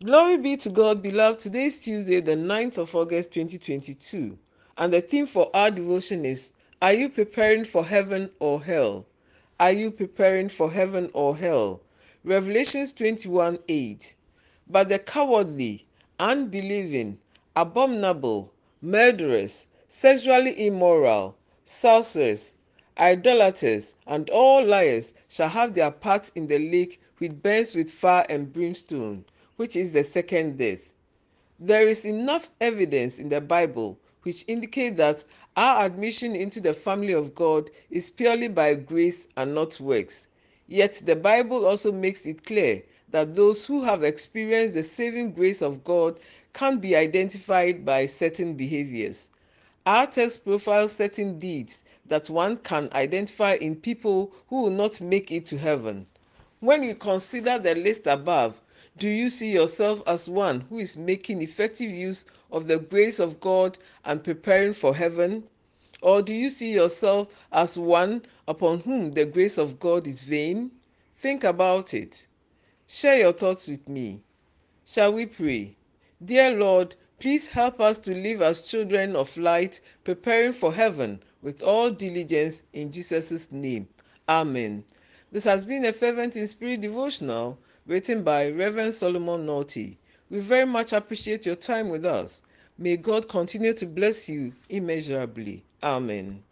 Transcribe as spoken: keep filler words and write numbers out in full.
Glory be to God, beloved. Today is Tuesday, the ninth of August twenty twenty-two, and the theme for our devotion is, Are you preparing for heaven or hell? Are you preparing for heaven or hell? Revelations twenty-one eight. But the cowardly, unbelieving, abominable, murderers, sexually immoral, sorcerers, idolaters, and all liars shall have their part in the lake which burns with fire and brimstone, which is the second death. There is enough evidence in the Bible which indicate that our admission into the family of God is purely by grace and not works. Yet the Bible also makes it clear that those who have experienced the saving grace of God can be identified by certain behaviors. Our text profiles certain deeds that one can identify in people who will not make it to heaven. When you consider the list above, do you see yourself as one who is making effective use of the grace of God and preparing for heaven? Or do you see yourself as one upon whom the grace of God is vain? Think about it. Share your thoughts with me. Shall we pray? Dear Lord, please help us to live as children of light, preparing for heaven with all diligence in Jesus' name. Amen. This has been a Fervent in Spirit devotional written by Reverend Solomon Naughty. We very much appreciate your time with us. May God continue to bless you immeasurably. Amen.